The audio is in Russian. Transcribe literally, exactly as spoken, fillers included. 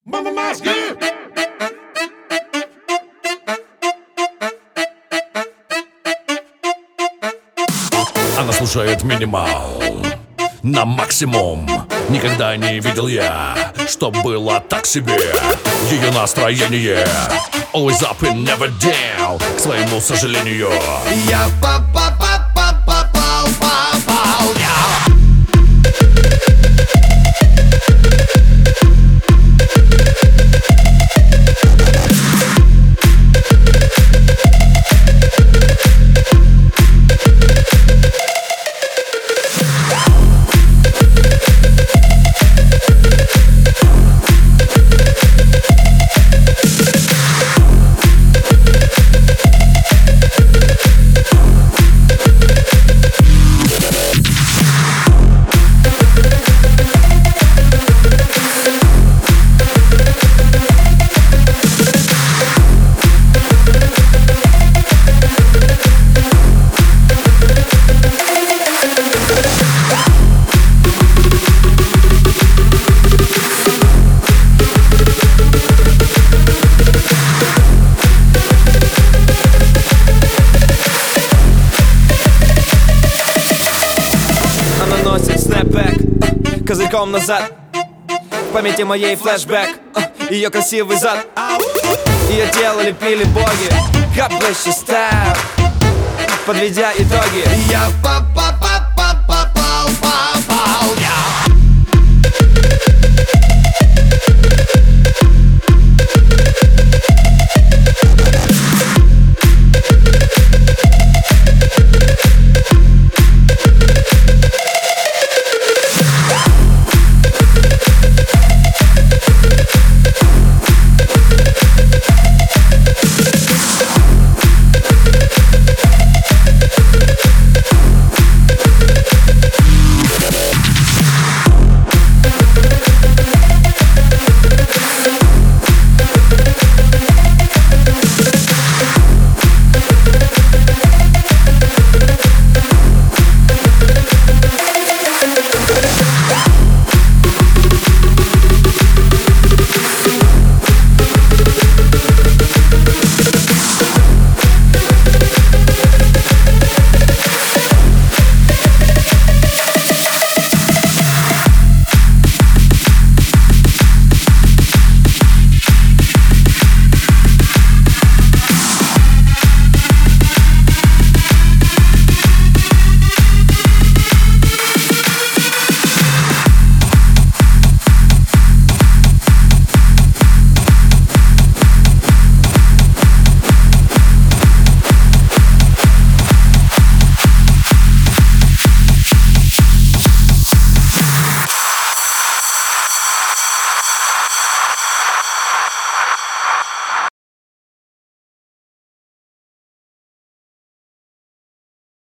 Она слушает минимал на максимум. Никогда не видел я, чтоб было так себе ее настроение. Always up and never down, к своему сожалению. Я попал, попал, попал, попал, я. Снэпбэк, козырьком назад, в памяти моей флешбэк, ее красивый зад, ее тело лепили боги. God bless your style, подведя итоги. Я попал, попал.